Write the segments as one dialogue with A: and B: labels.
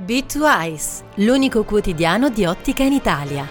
A: B2Eyes, l'unico quotidiano di ottica in Italia.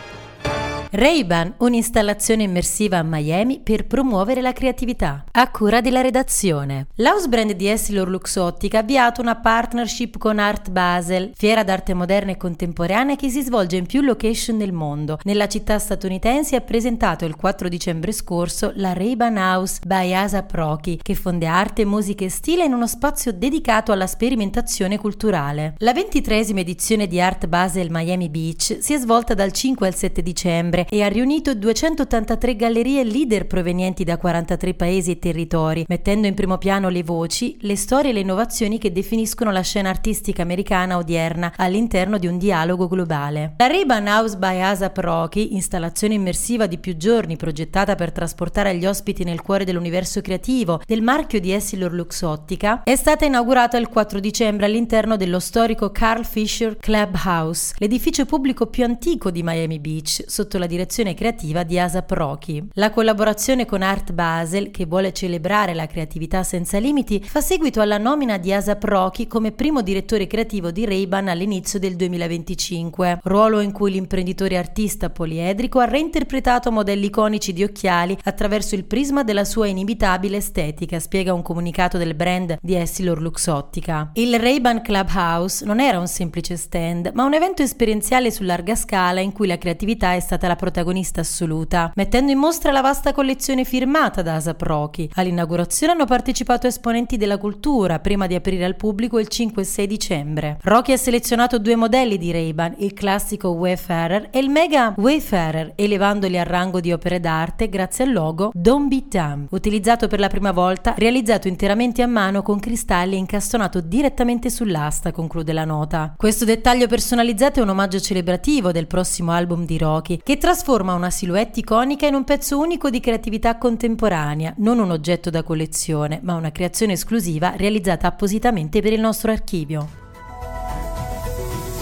A: Ray-Ban, un'installazione immersiva a Miami per promuovere la creatività, a cura della redazione. L'house brand di EssilorLuxottica ha avviato una partnership con Art Basel, fiera d'arte moderna e contemporanea che si svolge in più location nel mondo. Nella città statunitense ha presentato il 4 dicembre scorso la Ray-Ban House by A$AP Rocky, che fonde arte, musica e stile in uno spazio dedicato alla sperimentazione culturale. La 23esima edizione di Art Basel Miami Beach si è svolta dal 5 al 7 dicembre e ha riunito 283 gallerie leader provenienti da 43 paesi e territori, mettendo in primo piano le voci, le storie e le innovazioni che definiscono la scena artistica americana odierna all'interno di un dialogo globale. La Ray-Ban House by A$AP Rocky, installazione immersiva di più giorni progettata per trasportare gli ospiti nel cuore dell'universo creativo del marchio di EssilorLuxottica, è stata inaugurata il 4 dicembre all'interno dello storico Carl Fisher Clubhouse, l'edificio pubblico più antico di Miami Beach, sotto la direzione creativa di A$AP Rocky. La collaborazione con Art Basel, che vuole celebrare la creatività senza limiti, fa seguito alla nomina di A$AP Rocky come primo direttore creativo di Ray-Ban all'inizio del 2025, ruolo in cui l'imprenditore artista poliedrico ha reinterpretato modelli iconici di occhiali attraverso il prisma della sua inimitabile estetica, spiega un comunicato del brand di EssilorLuxottica. Il Ray-Ban Clubhouse non era un semplice stand, ma un evento esperienziale su larga scala in cui la creatività è stata la protagonista assoluta, mettendo in mostra la vasta collezione firmata da A$AP Rocky. All'inaugurazione hanno partecipato esponenti della cultura, prima di aprire al pubblico il 5 e 6 dicembre. Rocky ha selezionato due modelli di Ray-Ban, il classico Wayfarer e il Mega Wayfarer, elevandoli al rango di opere d'arte grazie al logo Don't Be Dumb, utilizzato per la prima volta, realizzato interamente a mano con cristalli e incastonato direttamente sull'asta, conclude la nota. Questo dettaglio personalizzato è un omaggio celebrativo del prossimo album di Rocky, che trasforma una silhouette iconica in un pezzo unico di creatività contemporanea, non un oggetto da collezione, ma una creazione esclusiva realizzata appositamente per il nostro archivio.